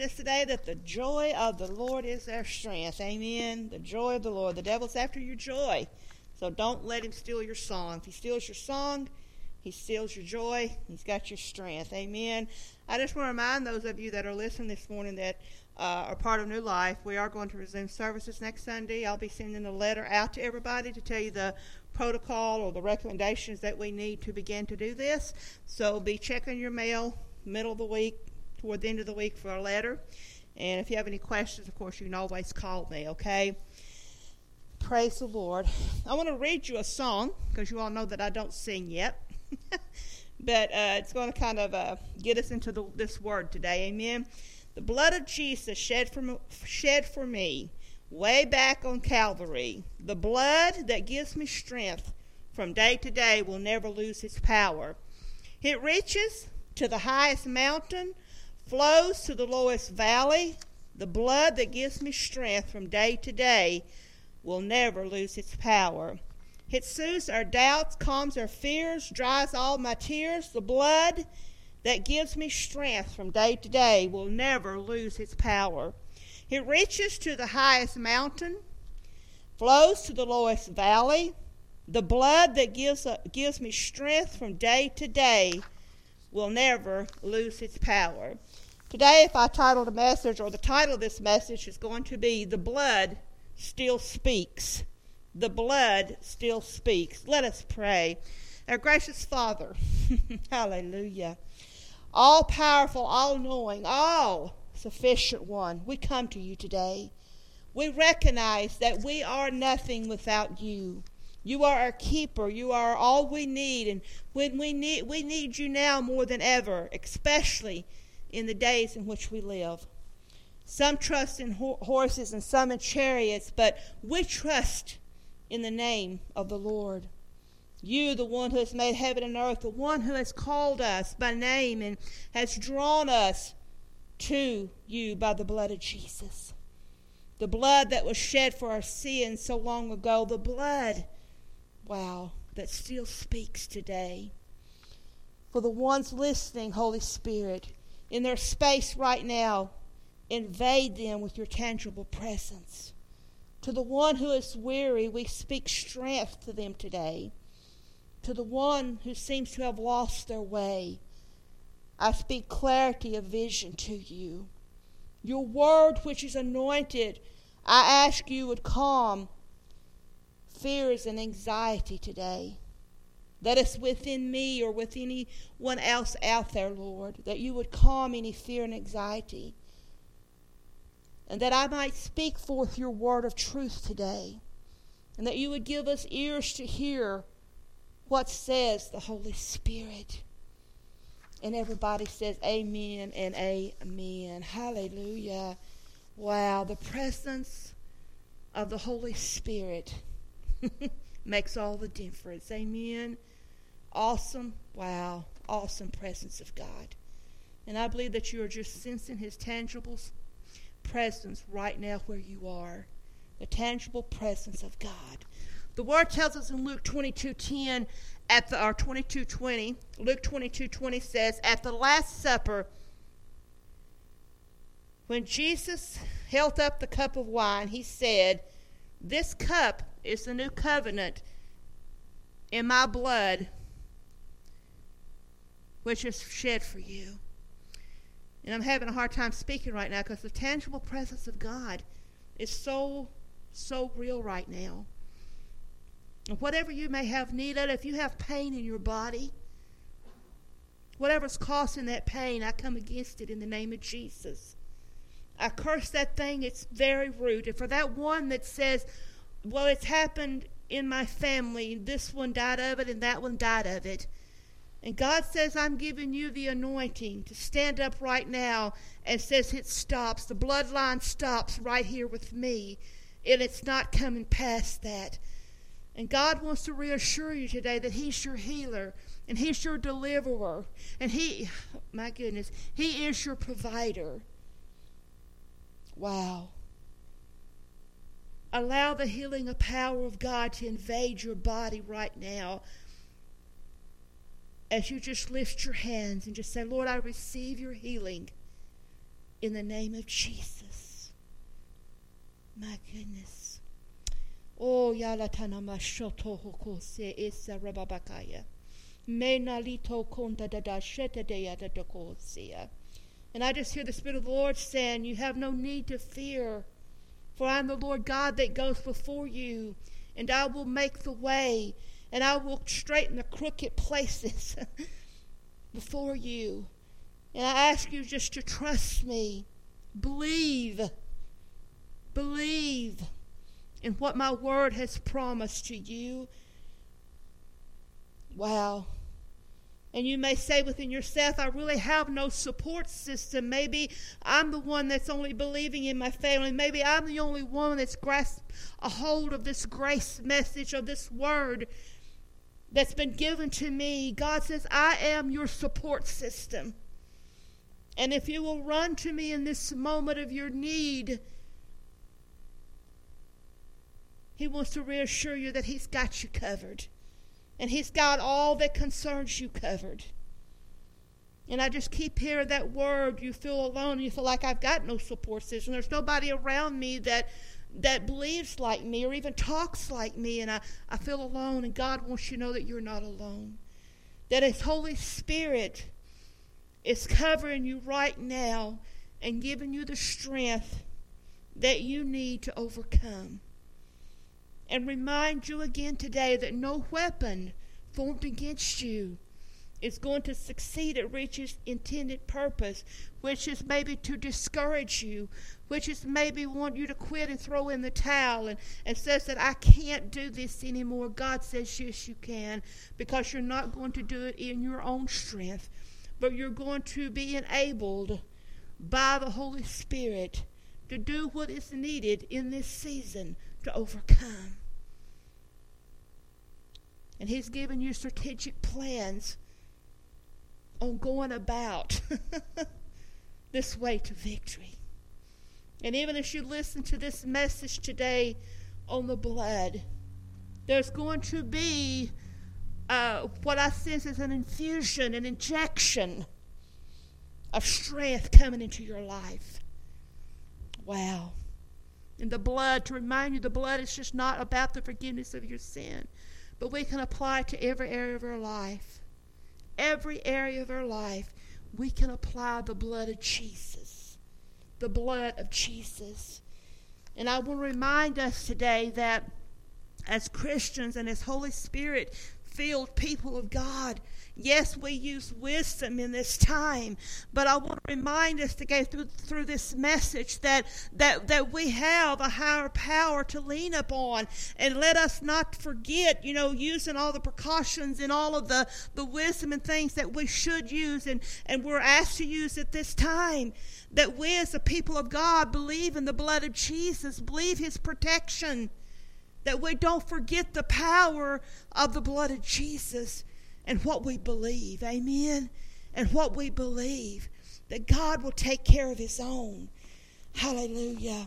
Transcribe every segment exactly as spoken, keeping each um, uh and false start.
This today that the joy of the Lord is their strength. Amen. The joy of the Lord. The devil's after your joy. So don't let him steal your song. If he steals your song, he steals your joy. He's got your strength. Amen. I just want to remind those of you that are listening this morning that uh, are part of New Life, we are going to resume services next Sunday. I'll be sending a letter out to everybody to tell you the protocol or the recommendations that we need to begin to do this. So be checking your mail middle of the week, toward the end of the week for a letter. And if you have any questions, of course, you can always call me, okay? Praise the Lord. I want to read you a song, because you all know that I don't sing yet. but uh, it's going to kind of uh, get us into the, this word today, amen? The blood of Jesus shed for, shed for me way back on Calvary. The blood that gives me strength from day to day will never lose its power. It reaches to the highest mountain, flows to the lowest valley. The blood that gives me strength from day to day will never lose its power. It soothes our doubts, calms our fears, dries all my tears. The blood that gives me strength from day to day will never lose its power. It reaches to the highest mountain, flows to the lowest valley. The blood that gives, uh, gives me strength from day to day will never lose its power. Today, if I titled a message, or the title of this message is going to be, The Blood Still Speaks. The blood still speaks. Let us pray. Our gracious Father, hallelujah, all-powerful, all-knowing, all-sufficient one, we come to you today. We recognize that we are nothing without you. You are our keeper. You are all we need. And when we need, we need you now more than ever, especially in the days in which we live. Some trust in ho- horses and some in chariots, but we trust in the name of the Lord. You, the one who has made heaven and earth, the one who has called us by name and has drawn us to you by the blood of Jesus. The blood that was shed for our sins so long ago. The blood, wow, that still speaks today. For the ones listening, Holy Spirit, in their space right now, invade them with your tangible presence. To the one who is weary, we speak strength to them today. To the one who seems to have lost their way, I speak clarity of vision to you. Your word, which is anointed, I ask you would calm fears and anxiety today. That is within me or with anyone else out there, Lord, that you would calm any fear and anxiety. And that I might speak forth your word of truth today. And that you would give us ears to hear what says the Holy Spirit. And everybody says amen and amen. Hallelujah. Wow, the presence of the Holy Spirit makes all the difference. Amen. Awesome, wow, awesome presence of God. And I believe that you are just sensing his tangible presence right now where you are. The tangible presence of God. The word tells us in Luke twenty-two ten, at the, or twenty-two twenty, Luke twenty-two twenty says, at the Last Supper, when Jesus held up the cup of wine, he said, this cup is the new covenant in my blood, which is shed for you. And I'm having a hard time speaking right now because the tangible presence of God is so, so real right now. And whatever you may have need of, if you have pain in your body, whatever's causing that pain, I come against it in the name of Jesus. I curse that thing, its very root. And for that one that says, well, it's happened in my family, this one died of it and that one died of it. And God says, I'm giving you the anointing to stand up right now, and says it stops. The bloodline stops right here with me, and it's not coming past that. And God wants to reassure you today that he's your healer, and he's your deliverer, and he, my goodness, he is your provider. Wow. Allow the healing of power of God to invade your body right now. As you just lift your hands and just say, Lord, I receive your healing. in the name of Jesus. My goodness. Oh, yalatana mashoto hokose isa rababakaya. Menalito konta dada sheta deyata dokosia. And I just hear the Spirit of the Lord saying, you have no need to fear, for I am the Lord God that goes before you, and I will make the way, and I will straighten the crooked places before you. And I ask you just to trust me. Believe. Believe in what my word has promised to you. Wow. And you may say within yourself, I really have no support system. Maybe I'm the one that's only believing in my family. Maybe I'm the only one that's grasped a hold of this grace message, of this word that's been given to me. God says, I am your support system. And if you will run to me in this moment of your need, He wants to reassure you that He's got you covered. And He's got all that concerns you covered. And I just keep hearing that word. You feel alone. You feel like I've got no support system. There's nobody around me that that believes like me or even talks like me. And I, I feel alone. And God wants you to know that you're not alone. That His Holy Spirit is covering you right now and giving you the strength that you need to overcome. And remind you again today that no weapon formed against you is going to succeed at reaching its intended purpose, which is maybe to discourage you, which is maybe want you to quit and throw in the towel and, and says that I can't do this anymore. God says, yes, you can, because you're not going to do it in your own strength, but you're going to be enabled by the Holy Spirit to do what is needed in this season to overcome. And He's given you strategic plans on going about this way to victory. And even as you listen to this message today on the blood, there's going to be uh, what I sense is an infusion, an injection of strength coming into your life. Wow. And the blood, to remind you, the blood is just not about the forgiveness of your sin, but we can apply it to every area of our life. Every area of our life, we can apply the blood of Jesus. The blood of Jesus. And I will remind us today that as Christians and as Holy Spirit filled people of God, yes, we use wisdom in this time, but I want to remind us to go through through this message that that that we have a higher power to lean upon, and let us not forget, you know, using all the precautions and all of the, the wisdom and things that we should use and, and we're asked to use at this time, that we as the people of God believe in the blood of Jesus, believe His protection, that we don't forget the power of the blood of Jesus and what we believe. Amen? And what we believe, that God will take care of His own. Hallelujah.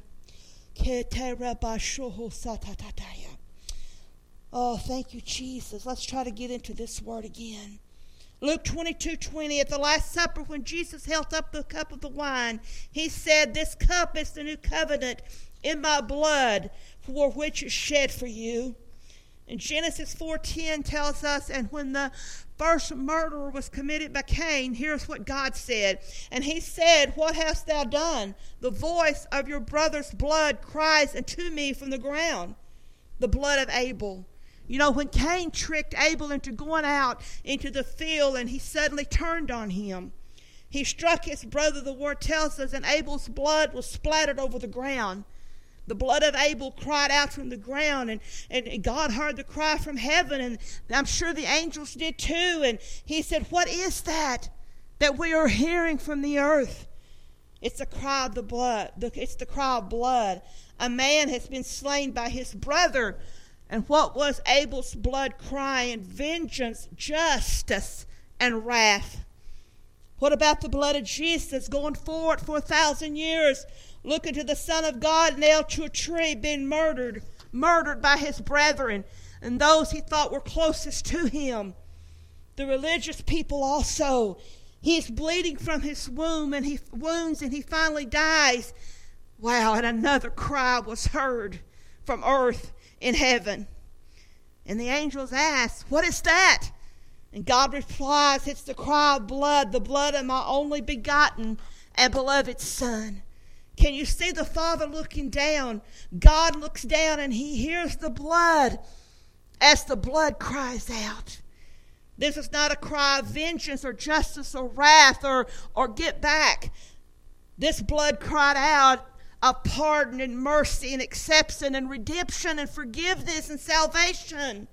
Oh, thank you, Jesus. Let's try to get into this word again. Luke twenty-two twenty, at the Last Supper, when Jesus held up the cup of the wine, He said, this cup is the new covenant in my blood, for which is shed for you. And Genesis four ten tells us, and when the first murder was committed by Cain, here's what God said. And He said, what hast thou done? The voice of your brother's blood cries unto me from the ground. The blood of Abel. You know, when Cain tricked Abel into going out into the field, and he suddenly turned on him, he struck his brother, the word tells us, and Abel's blood was splattered over the ground. The blood of Abel cried out from the ground, and, and God heard the cry from heaven, and I'm sure the angels did too. And He said, what is that that we are hearing from the earth? It's the cry of the blood. It's the cry of blood. A man has been slain by his brother. And what was Abel's blood crying? Vengeance, justice, and wrath. What about the blood of Jesus going forward for a thousand years, looking to the Son of God nailed to a tree, being murdered, murdered by His brethren and those He thought were closest to Him? The religious people also. He is bleeding from his womb and he wounds and he finally dies. Wow, and another cry was heard from earth in heaven. And the angels ask, what is that? And God replies, it's the cry of blood, the blood of my only begotten and beloved Son. Can you see the Father looking down? God looks down and he hears the blood as the blood cries out. This is not a cry of vengeance or justice or wrath or, or get back. This blood cried out of pardon and mercy and acceptance and redemption and forgiveness and salvation.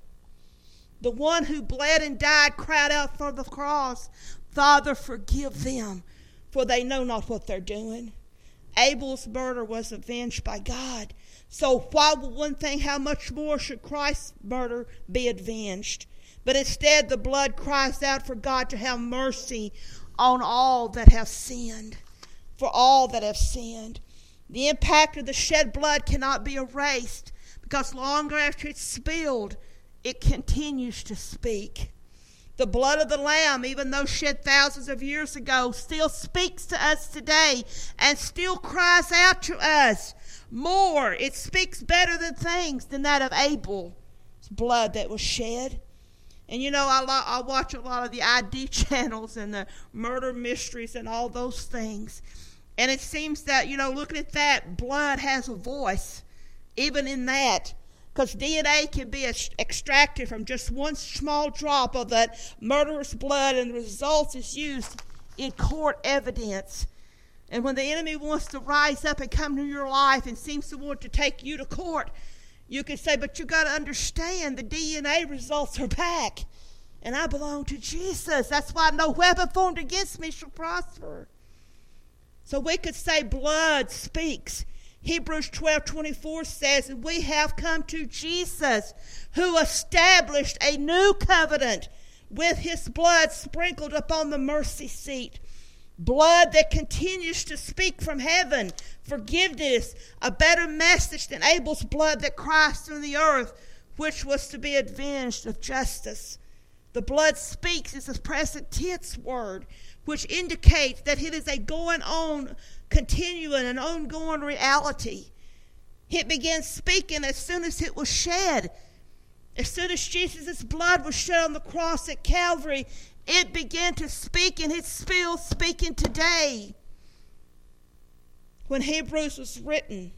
The one who bled and died cried out from the cross, Father, forgive them, for they know not what they're doing. Abel's murder was avenged by God. So why would one think how much more should Christ's murder be avenged? But instead the blood cries out for God to have mercy on all that have sinned. For all that have sinned. The impact of the shed blood cannot be erased, because longer after it's spilled, it continues to speak. The blood of the Lamb, even though shed thousands of years ago, still speaks to us today and still cries out to us more. It speaks better than things than that of Abel's blood that was shed. And you know, I, lo- I watch a lot of the I D channels and the murder mysteries and all those things. And it seems that, you know, looking at that, blood has a voice, even in that. Because D N A can be extracted from just one small drop of that murderous blood, and the result is used in court evidence. And when the enemy wants to rise up and come to your life and seems to want to take you to court, you can say, but you got to understand the D N A results are back. And I belong to Jesus. That's why no weapon formed against me shall prosper. So we could say blood speaks. Hebrews twelve twenty-four says, we have come to Jesus, who established a new covenant with his blood sprinkled upon the mercy seat. Blood that continues to speak from heaven, forgiveness, a better message than Abel's blood that cries through the earth, which was to be avenged of justice. The blood speaks is a present tense word, which indicates that it is a going on, continuing, and ongoing reality. It began speaking as soon as it was shed. As soon as Jesus' blood was shed on the cross at Calvary, it began to speak, and it's still speaking today. When Hebrews was written,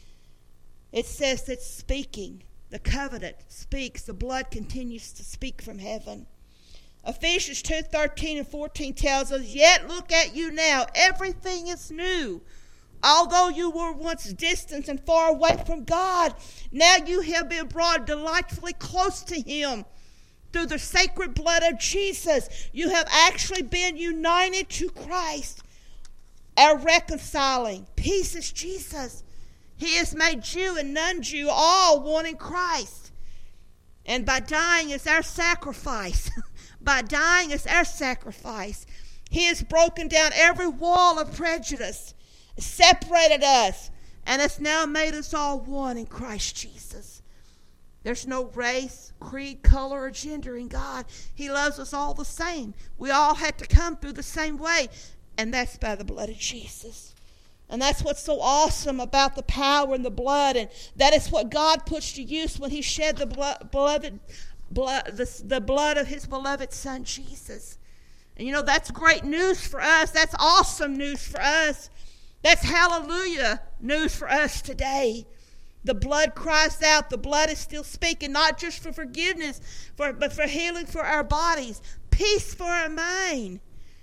it says that speaking, the covenant speaks, the blood continues to speak from heaven. Ephesians two thirteen and fourteen tells us, yet look at you now, everything is new. Although you were once distant and far away from God, now you have been brought delightfully close to him. Through the sacred blood of Jesus, you have actually been united to Christ. Our reconciling. Peace is Jesus. He has made Jew and non-Jew all one in Christ. And by dying is our sacrifice. By dying is our sacrifice. He has broken down every wall of prejudice, separated us, and has now made us all one in Christ Jesus. There's no race, creed, color, or gender in God. He loves us all the same. We all had to come through the same way, and that's by the blood of Jesus. And that's what's so awesome about the power in the blood, and that is what God puts to use when he shed the blood, beloved, blood, the, the blood of his beloved Son, Jesus. And you know, that's great news for us. That's awesome news for us. That's hallelujah news for us today. The blood cries out. The blood is still speaking, not just for forgiveness, for, but for healing for our bodies, peace for our mind.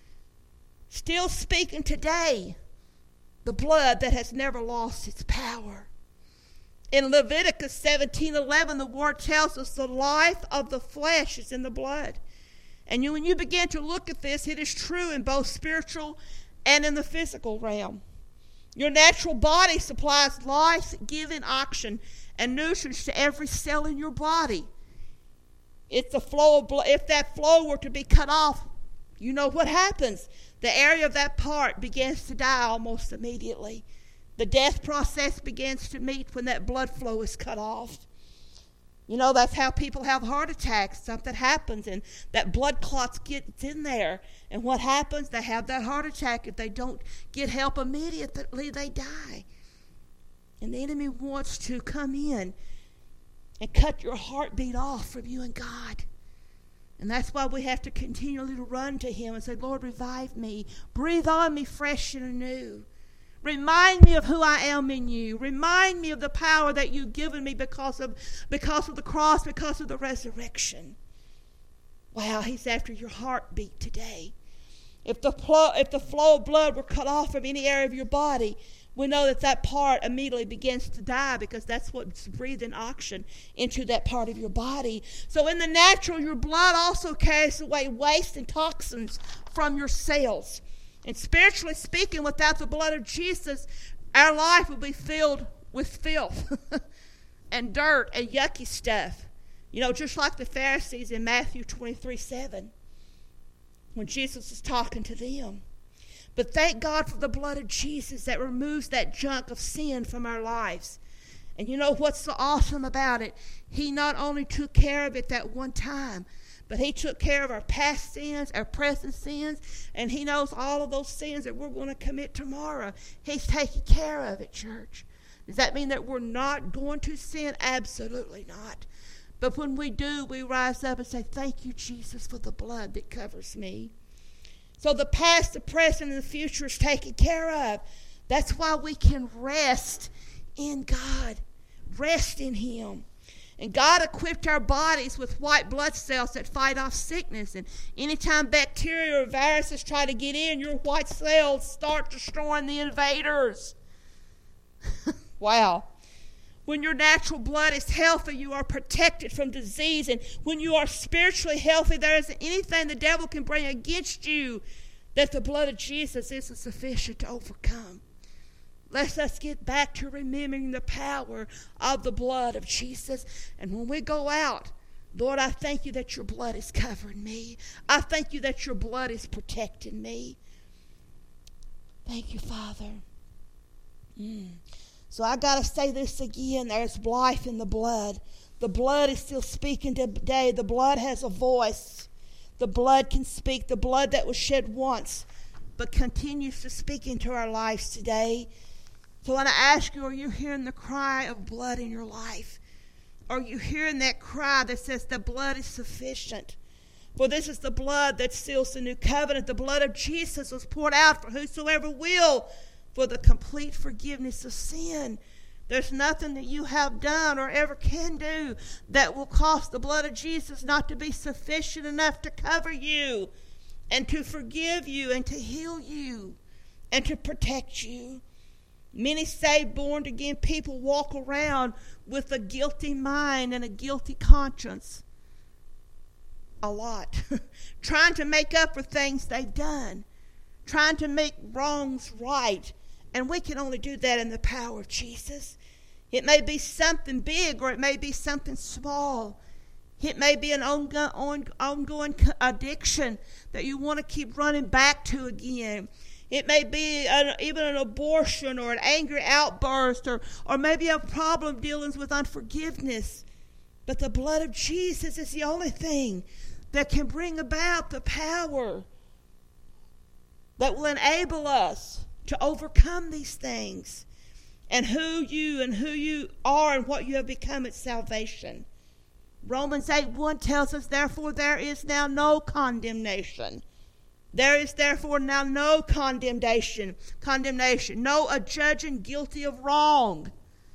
Still speaking today. The blood that has never lost its power. In Leviticus seventeen eleven, the word tells us the life of the flesh is in the blood. And you, when you begin to look at this, it is true in both spiritual and in the physical realm. Your natural body supplies life-giving oxygen and nutrients to every cell in your body. If the flow of blood, if that flow were to be cut off, you know what happens. The area of that part begins to die almost immediately. The death process begins to meet when that blood flow is cut off. You know, that's how people have heart attacks. Something happens and that blood clots gets in there. And what happens? They have that heart attack. If they don't get help immediately, they die. And the enemy wants to come in and cut your heartbeat off from you and God. And that's why we have to continually run to him and say, Lord, revive me. Breathe on me fresh and anew. Remind me of who I am in you. Remind me of the power that you've given me because of, because of the cross, because of the resurrection. Wow, he's after your heartbeat today. If the, pl- if the flow of blood were cut off from any area of your body, we know that that part immediately begins to die because that's what's breathing oxygen into that part of your body. So in the natural, your blood also carries away waste and toxins from your cells. And spiritually speaking, without the blood of Jesus, our life will be filled with filth and dirt and yucky stuff. You know, just like the Pharisees in Matthew twenty-three seven, when Jesus was talking to them. But thank God for the blood of Jesus that removes that junk of sin from our lives. And you know what's so awesome about it? He not only took care of it that one time, but he took care of our past sins, our present sins, and he knows all of those sins that we're going to commit tomorrow. He's taking care of it, church. Does that mean that we're not going to sin? Absolutely not. But when we do, we rise up and say, thank you, Jesus, for the blood that covers me. So the past, the present, and the future is taken care of. That's why we can rest in God. Rest in him. And God equipped our bodies with white blood cells that fight off sickness. And anytime bacteria or viruses try to get in, your white cells start destroying the invaders. Wow. When your natural blood is healthy, you are protected from disease. And when you are spiritually healthy, there isn't anything the devil can bring against you that the blood of Jesus isn't sufficient to overcome. Let us get back to remembering the power of the blood of Jesus. And when we go out, Lord, I thank you that your blood is covering me. I thank you that your blood is protecting me. Thank you, Father. Mm. So I got to say this again. There's life in the blood. The blood is still speaking today. The blood has a voice. The blood can speak. The blood that was shed once, but continues to speak into our lives today. So when I ask you, are you hearing the cry of blood in your life? Are you hearing that cry that says the blood is sufficient? For this is the blood that seals the new covenant. The blood of Jesus was poured out for whosoever will, for the complete forgiveness of sin. There's nothing that you have done or ever can do that will cause the blood of Jesus not to be sufficient enough to cover you and to forgive you and to heal you and to protect you. Many saved, born again people walk around with a guilty mind and a guilty conscience. A lot. Trying to make up for things they've done. Trying to make wrongs right. And we can only do that in the power of Jesus. It may be something big or it may be something small. It may be an ongoing, ongoing addiction that you want to keep running back to again. It may be an, even an abortion or an angry outburst or, or maybe a problem dealing with unforgiveness. But the blood of Jesus is the only thing that can bring about the power that will enable us to overcome these things and who you and who you are and what you have become at salvation. Romans eight one tells us, therefore there is now no condemnation. There is therefore now no condemnation, condemnation, no adjudging guilty of wrong.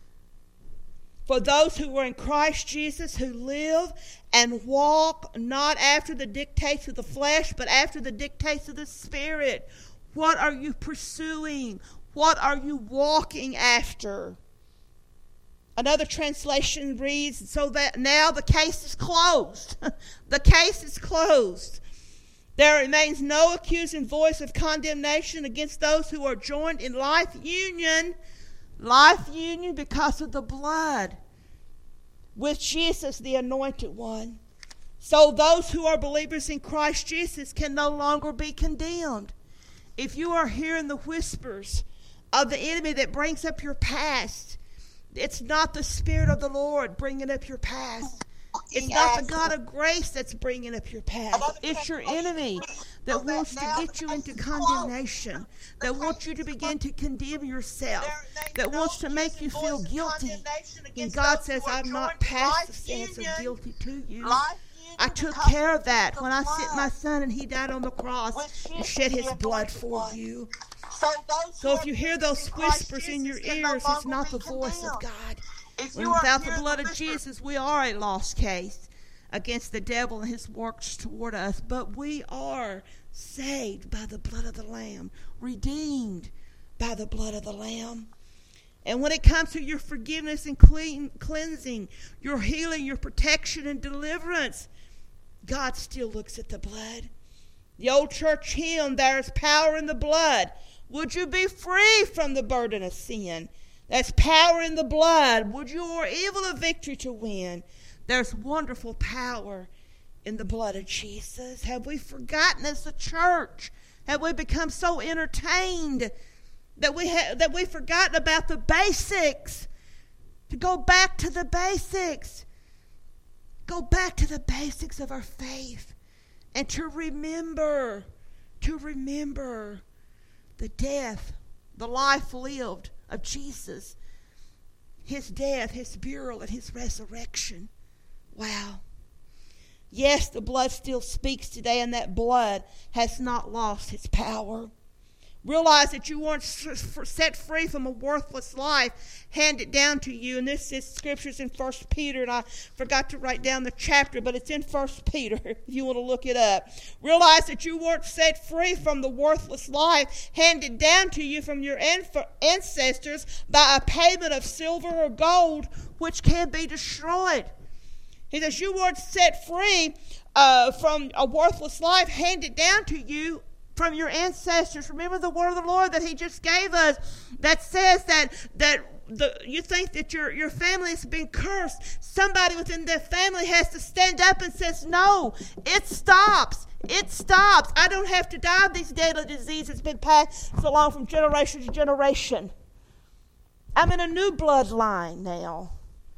For those who are in Christ Jesus, who live and walk not after the dictates of the flesh, but after the dictates of the Spirit. What are you pursuing? What are you walking after? Another translation reads, so that now the case is closed. The case is closed. There remains no accusing voice of condemnation against those who are joined in life union, life union because of the blood with Jesus, the anointed one. So those who are believers in Christ Jesus can no longer be condemned. If you are hearing the whispers of the enemy that brings up your past, it's not the Spirit of the Lord bringing up your past. It's not the God of grace that's bringing up your past. It's your enemy that wants to get you into condemnation, that wants you to begin to condemn yourself, that wants to make you feel guilty. And God says, I've not passed the sense of guilty to you. I took care of that when I sent my son and he died on the cross and shed his blood for you. So if you hear those whispers in your ears, it's not the voice of God. When without the blood of Jesus, we are a lost case against the devil and his works toward us. But we are saved by the blood of the Lamb, redeemed by the blood of the Lamb. And when it comes to your forgiveness and clean, cleansing, your healing, your protection and deliverance, God still looks at the blood. The old church hymn, there's power in the blood. Would you be free from the burden of sin? There's power in the blood. Would your evil a victory to win? There's wonderful power in the blood of Jesus. Have we forgotten as a church? Have we become so entertained that we have that we've forgotten about the basics? To go back to the basics. Go back to the basics of our faith. And to remember, to remember the death, the life lived of Jesus. His death, his burial, and his resurrection. Wow. Yes, the blood still speaks today, and that blood has not lost its power. Realize that you weren't set free from a worthless life handed down to you. And this is scriptures in First Peter, and I forgot to write down the chapter, but it's in First Peter if you want to look it up. Realize that you weren't set free from the worthless life handed down to you from your ancestors by a payment of silver or gold, which can be destroyed. He says you weren't set free uh, from a worthless life handed down to you from your ancestors. Remember the word of the Lord that he just gave us that says that that the you think that your, your family has been cursed. Somebody within their family has to stand up and says, no, it stops. It stops. I don't have to die of these deadly diseases that's been passed so long from generation to generation. I'm in a new bloodline now.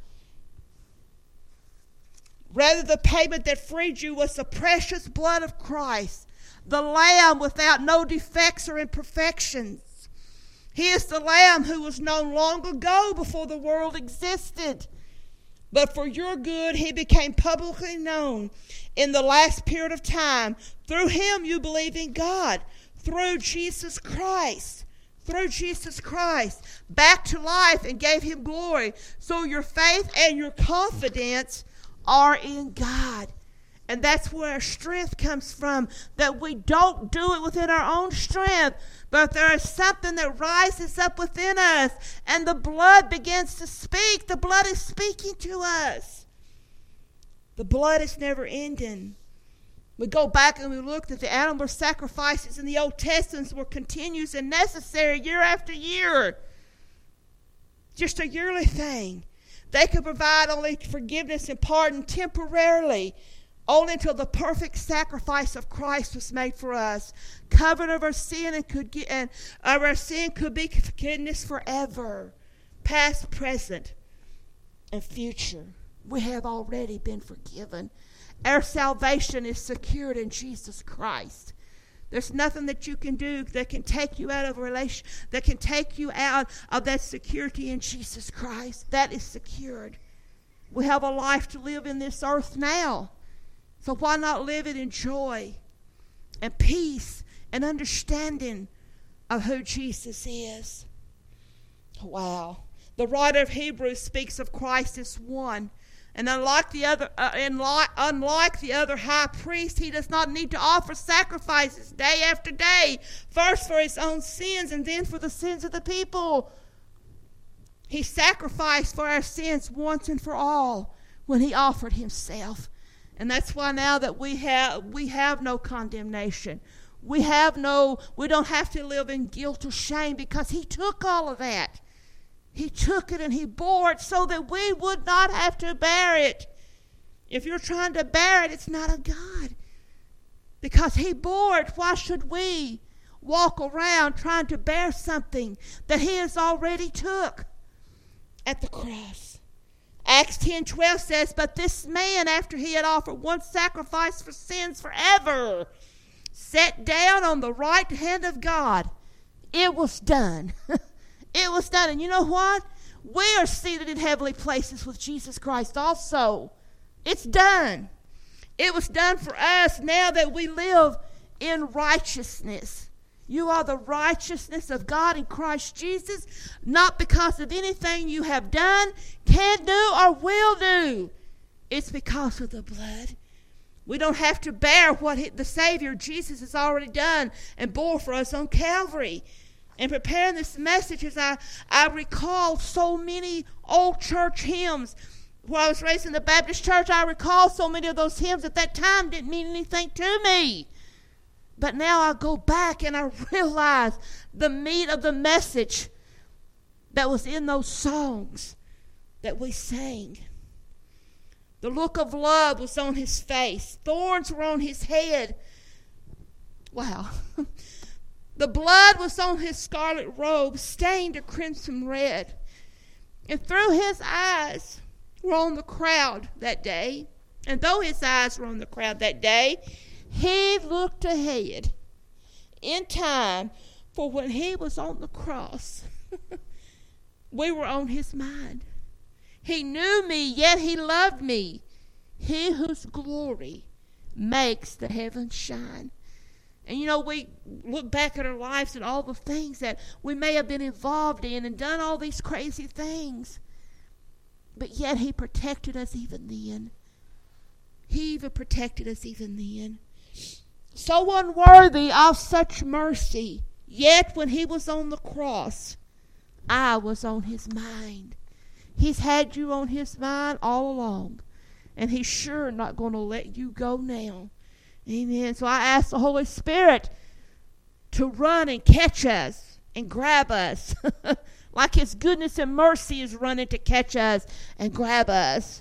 Rather, the payment that freed you was the precious blood of Christ, the Lamb without no defects or imperfections. He is the Lamb who was known long ago before the world existed. But for your good, he became publicly known in the last period of time. Through him you believe in God. Through Jesus Christ. Through Jesus Christ. Back to life and gave him glory. So your faith and your confidence are in God. And that's where our strength comes from, that we don't do it within our own strength, but there is something that rises up within us, and the blood begins to speak. The blood is speaking to us. The blood is never ending. We go back and we look at the animal sacrifices in the Old Testament were continuous and necessary year after year. Just a yearly thing. They could provide only forgiveness and pardon temporarily, only until the perfect sacrifice of Christ was made for us, covered of our sin and could get, and of our sin could be forgiveness forever, past, present, and future. We have already been forgiven. Our salvation is secured in Jesus Christ. There's nothing that you can do that can take you out of a relation, that can take you out of that security in Jesus Christ. That is secured. We have a life to live in this earth now. So why not live it in joy and peace and understanding of who Jesus is? Wow. The writer of Hebrews speaks of Christ as one. And unlike the other, uh, unlike, unlike the other high priest, he does not need to offer sacrifices day after day, first for his own sins and then for the sins of the people. He sacrificed for our sins once and for all when he offered himself. And that's why now that we have we have no condemnation. We have no we don't have to live in guilt or shame because he took all of that. He took it and he bore it so that we would not have to bear it. If you're trying to bear it, it's not of God. Because he bore it, why should we walk around trying to bear something that he has already took at the cross? Acts ten twelve says, but this man, after he had offered one sacrifice for sins forever, sat down on the right hand of God. It was done. It was done. And you know what? We are seated in heavenly places with Jesus Christ also. It's done. It was done for us now that we live in righteousness. You are the righteousness of God in Christ Jesus, not because of anything you have done, can do, or will do. It's because of the blood. We don't have to bear what the Savior Jesus has already done and bore for us on Calvary. In preparing this message, as I, I recall so many old church hymns. When I was raised in the Baptist church, I recall so many of those hymns at that time didn't mean anything to me. But now I go back and I realize the meat of the message that was in those songs that we sang. The look of love was on his face. Thorns were on his head. Wow. The blood was on his scarlet robe, stained a crimson red. And through his eyes were on the crowd that day. And though his eyes were on the crowd that day, he looked ahead in time for when he was on the cross. We were on his mind. He knew me, yet he loved me. He whose glory makes the heavens shine. And you know, we look back at our lives and all the things that we may have been involved in and done all these crazy things. But yet he protected us even then. He even protected us even then. So unworthy of such mercy, yet when he was on the cross, I was on his mind. He's had you on his mind all along, and he's sure not going to let you go now. Amen. So I ask the Holy Spirit to run and catch us and grab us like his goodness and mercy is running to catch us and grab us,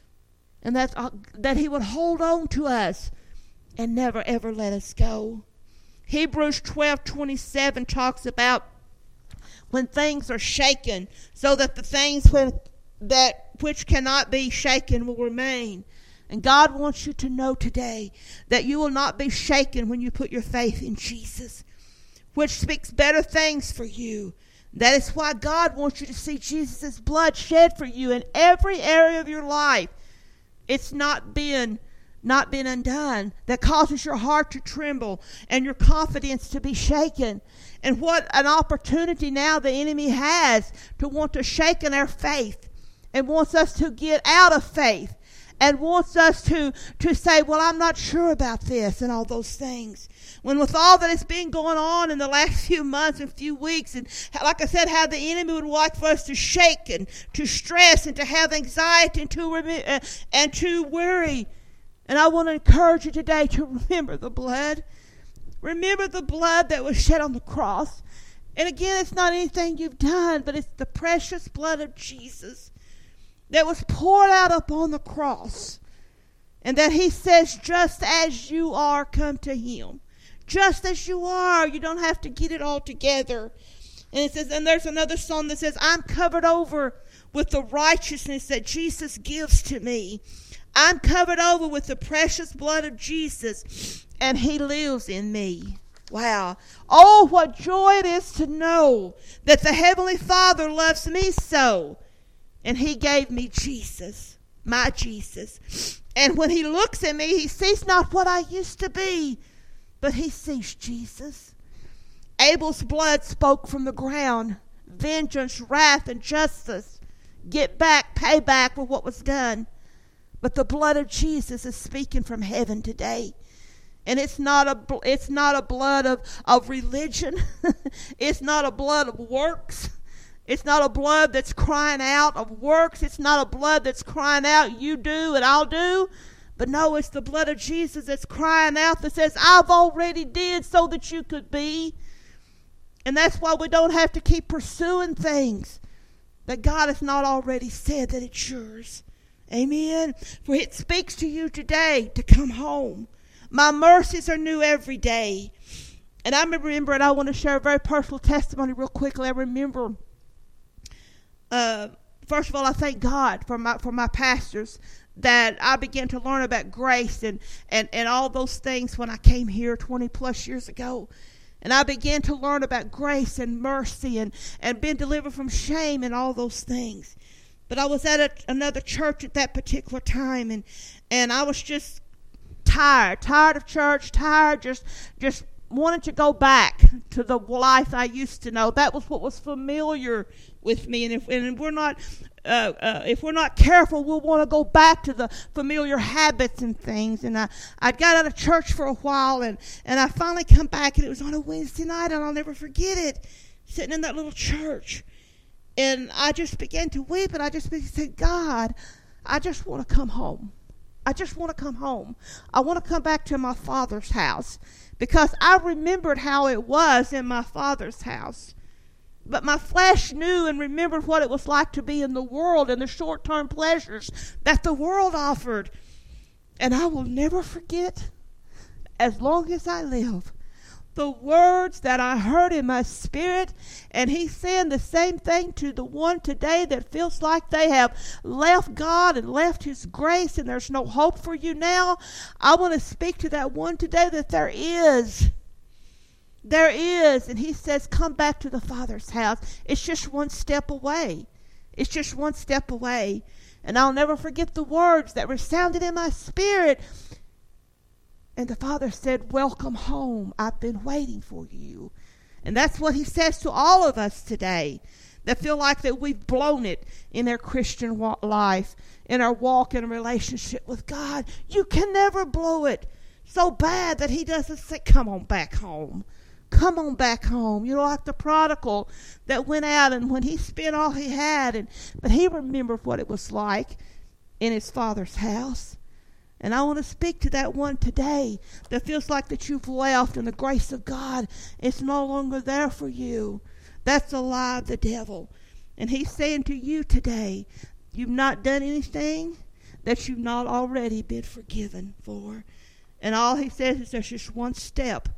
and that, uh, that he would hold on to us and never ever let us go. Hebrews twelve twenty-seven talks about when things are shaken, so that the things when, that which cannot be shaken will remain. And God wants you to know today that you will not be shaken when you put your faith in Jesus, which speaks better things for you. That is why God wants you to see Jesus' blood shed for you in every area of your life. It's not been not been undone, that causes your heart to tremble and your confidence to be shaken. And what an opportunity now the enemy has to want to shaken our faith and wants us to get out of faith and wants us to, to say, well, I'm not sure about this and all those things. When with all that has been going on in the last few months and few weeks, and like I said, how the enemy would like for us to shake and to stress and to have anxiety and to, uh, and to worry. And I want to encourage you today to remember the blood. Remember the blood that was shed on the cross. And again, it's not anything you've done, but it's the precious blood of Jesus that was poured out upon the cross. And that he says, just as you are, come to him. Just as you are. You don't have to get it all together. And it says, and there's another song that says, I'm covered over with the righteousness that Jesus gives to me. I'm covered over with the precious blood of Jesus, and he lives in me. Wow. Oh, what joy it is to know that the Heavenly Father loves me so. And he gave me Jesus, my Jesus. And when he looks at me, he sees not what I used to be, but he sees Jesus. Abel's blood spoke from the ground. Vengeance, wrath, and justice. Get back, pay back for what was done. But the blood of Jesus is speaking from heaven today. And it's not a it's not a blood of, of religion. It's not a blood of works. It's not a blood that's crying out of works. It's not a blood that's crying out, you do and I'll do. But no, it's the blood of Jesus that's crying out that says, I've already did so that you could be. And that's why we don't have to keep pursuing things that God has not already said that it's yours. Amen. For it speaks to you today to come home. My mercies are new every day. And I remember, and I want to share a very personal testimony real quickly. I remember uh, first of all, I thank God for my for my pastors, that I began to learn about grace and, and, and all those things when I came here twenty plus years ago. And I began to learn about grace and mercy and, and being delivered from shame and all those things. But I was at a, another church at that particular time, and, and I was just tired, tired of church, tired, just just wanted to go back to the life I used to know. That was what was familiar with me. And if and we're not uh, uh, if we're not careful, we'll want to go back to the familiar habits and things. And I I got out of church for a while, and and I finally come back, and it was on a Wednesday night, and I'll never forget it, sitting in that little church. And I just began to weep, and I just began to say, God, I just want to come home. I just want to come home. I want to come back to my Father's house, because I remembered how it was in my Father's house. But my flesh knew and remembered what it was like to be in the world and the short-term pleasures that the world offered. And I will never forget, as long as I live, the words that I heard in my spirit. And he's saying the same thing to the one today that feels like they have left God and left his grace and there's no hope for you now. I want to speak to that one today that there is. There is. And he says, come back to the Father's house. It's just one step away. It's just one step away. And I'll never forget the words that resounded in my spirit. And the Father said, welcome home. I've been waiting for you. And that's what he says to all of us today that feel like that we've blown it in their Christian life, in our walk in a relationship with God. You can never blow it so bad that he doesn't say, come on back home. Come on back home. You know, like the prodigal that went out, and when he spent all he had, and but he remembered what it was like in his Father's house. And I want to speak to that one today that feels like that you've left and the grace of God is no longer there for you. That's a lie of the devil. And he's saying to you today, you've not done anything that you've not already been forgiven for. And all he says is there's just one step.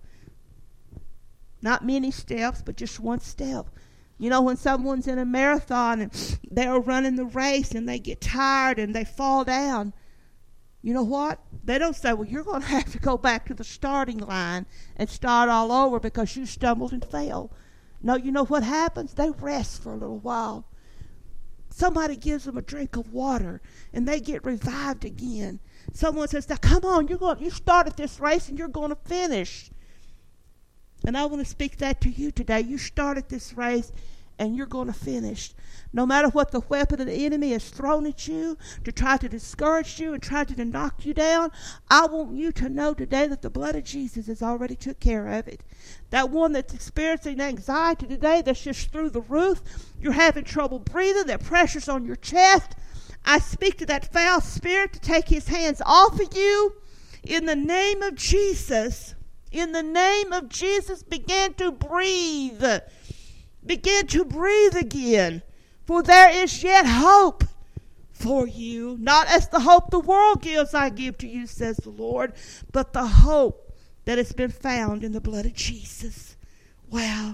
Not many steps, but just one step. You know, when someone's in a marathon and they're running the race and they get tired and they fall down, you know what? They don't say, well, you're going to have to go back to the starting line and start all over because you stumbled and fell. No, you know what happens? They rest for a little while. Somebody gives them a drink of water and they get revived again. Someone says, now come on, you're going, you started this race and you're going to finish. And I want to speak that to you today. You started this race and you're going to finish. No matter what the weapon of the enemy has thrown at you to try to discourage you and try to knock you down, I want you to know today that the blood of Jesus has already took care of it. That one that's experiencing anxiety today that's just through the roof, you're having trouble breathing, that pressure's on your chest, I speak to that foul spirit to take his hands off of you in the name of Jesus. In the name of Jesus, begin to breathe. Begin to breathe again. For there is yet hope for you. Not as the hope the world gives, I give to you, says the Lord, but the hope that has been found in the blood of Jesus. Wow.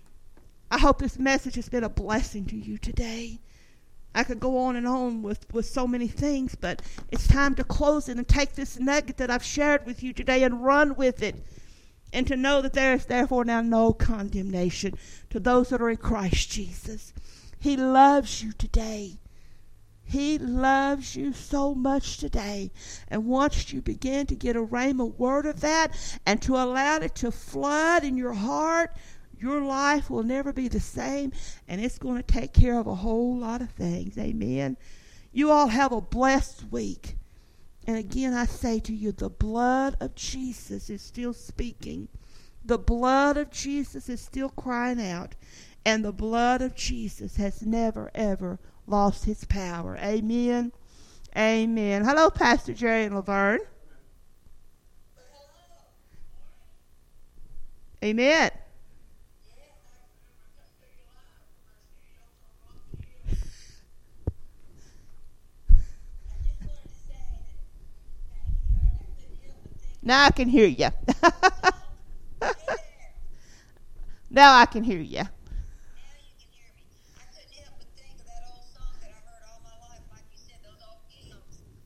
I hope this message has been a blessing to you today. I could go on and on with, with so many things, but it's time to close it and take this nugget that I've shared with you today and run with it. And to know that there is therefore now no condemnation to those that are in Christ Jesus. He loves you today. He loves you so much today. And once you begin to get a rhema word of that and to allow it to flood in your heart, your life will never be the same. And it's going to take care of a whole lot of things. Amen. You all have a blessed week. And again, I say to you, the blood of Jesus is still speaking. The blood of Jesus is still crying out. And the blood of Jesus has never, ever lost his power. Amen. Amen. Hello, Pastor Jerry and Laverne. Amen. Now I can hear you. Now I can hear you.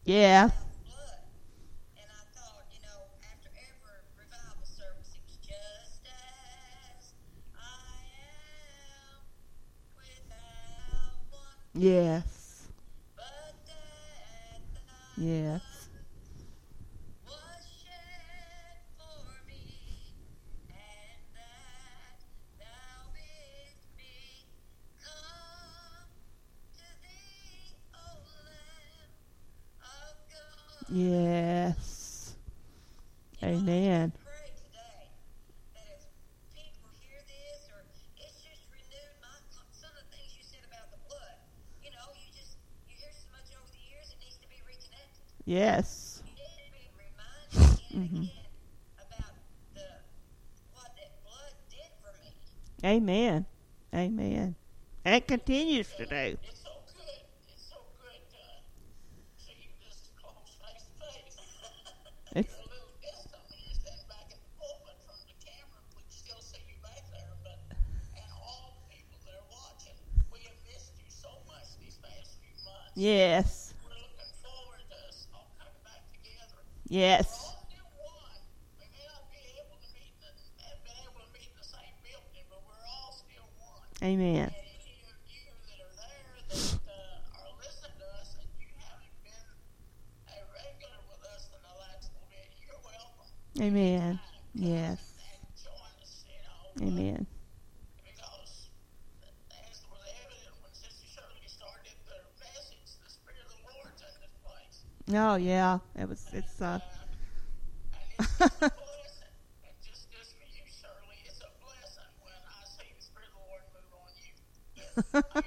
Yeah. blood. And I thought, you know, after every revival service, it was just as I am without one plea, Yes. but that thy Yes. blood was shed for me, and that thou bidst me come to thee, O Lamb of God. Yes. You know, I Amen. just pray today that as people hear this, or it's just renewed my some of the things you said about the blood. You know, you just you hear so much over the years, it needs to be reconnected. Yes. You need to be reminded again and Mhm. again about the what that blood did for me. Amen. Amen. And it continues to Uh, do. it's so good. It's so good to see you this close face to face. It's You're a little distant when you're standing back in the pulpit from the camera. We can still see you back there, but and all the people that are watching, we have missed you so much these past few months. yes. We're looking forward to us all coming back together. We're Yes. all still one. We may not be able to meet in the, have been able to meet in the same building, but we're all still one. Amen. And any of you that are there that uh, are listening to us and you haven't been a regular with us in the last little bit, you're welcome. Amen. Anytime, come Yes. and, and join us, you know. uh, Amen. Because as was evident when Sister Shirley started the message, the Spirit of the Lord's in this place. Oh yeah. It was. It's uh. Uh, and it's just a blessing. And just, just for you, Shirley, it's a blessing when I see the Spirit of the Lord move on you. Yes, I